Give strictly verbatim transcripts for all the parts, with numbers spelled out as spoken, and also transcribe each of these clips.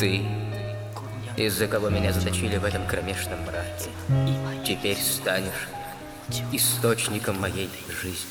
Ты, из-за кого меня заточили в этом кромешном мраке, теперь станешь источником моей жизни.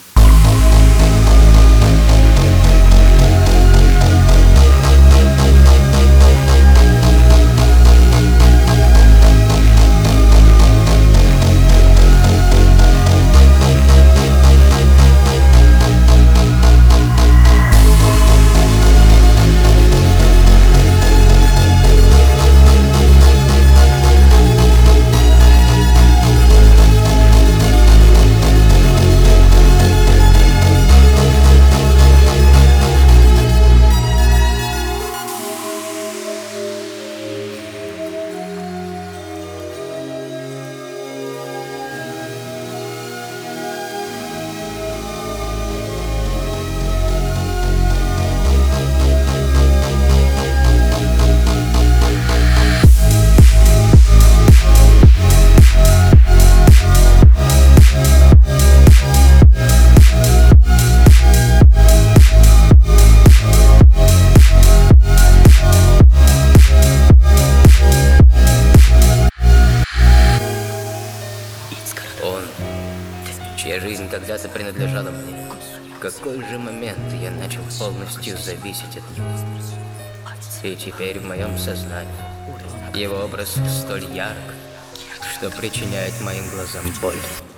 Он, чья жизнь когда-то принадлежала мне. В какой же момент я начал полностью зависеть от него? И теперь в моем сознании его образ столь ярк, что причиняет моим глазам боль.